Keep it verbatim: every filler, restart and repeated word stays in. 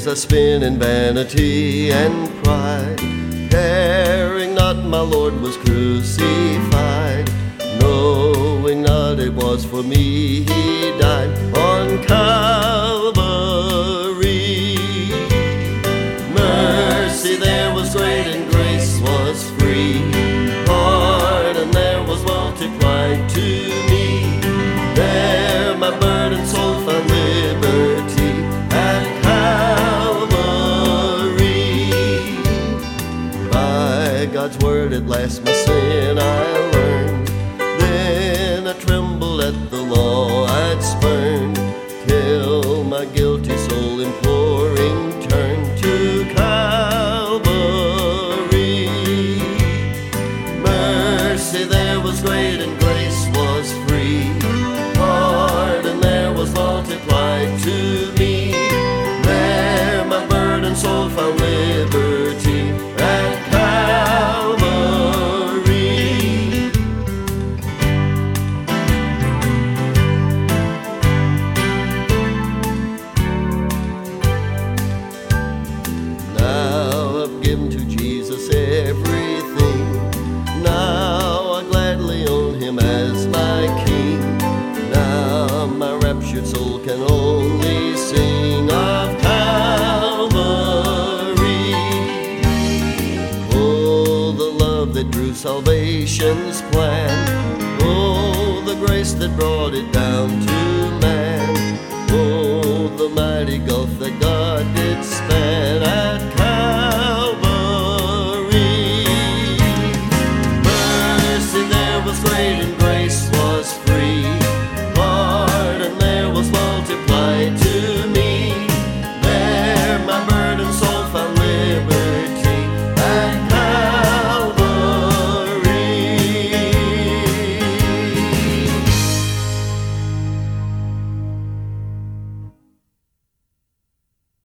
days I spent in vanity and pride, caring not my Lord was crucified, knowing not it was for me he died on Calvary. Mercy there was great and grace was free, pardon there was multiplied to me. There my burdened soul found liberty at Calvary. By God's word at last my sin I learned, then I trembled at the law I'd spurned, till my guilty soul imploring turned to Calvary. Mercy there was great and grace was free, pardon there was multiplied to me. There my burdened soul found liberty at Calvary. Now I've given to Jesus everything, now I gladly own him as my King. Now my raptured soul can only sing of Calvary. Oh, the love that drew salvation's plan, oh, the grace that brought it down to man, oh, the mighty gulf that God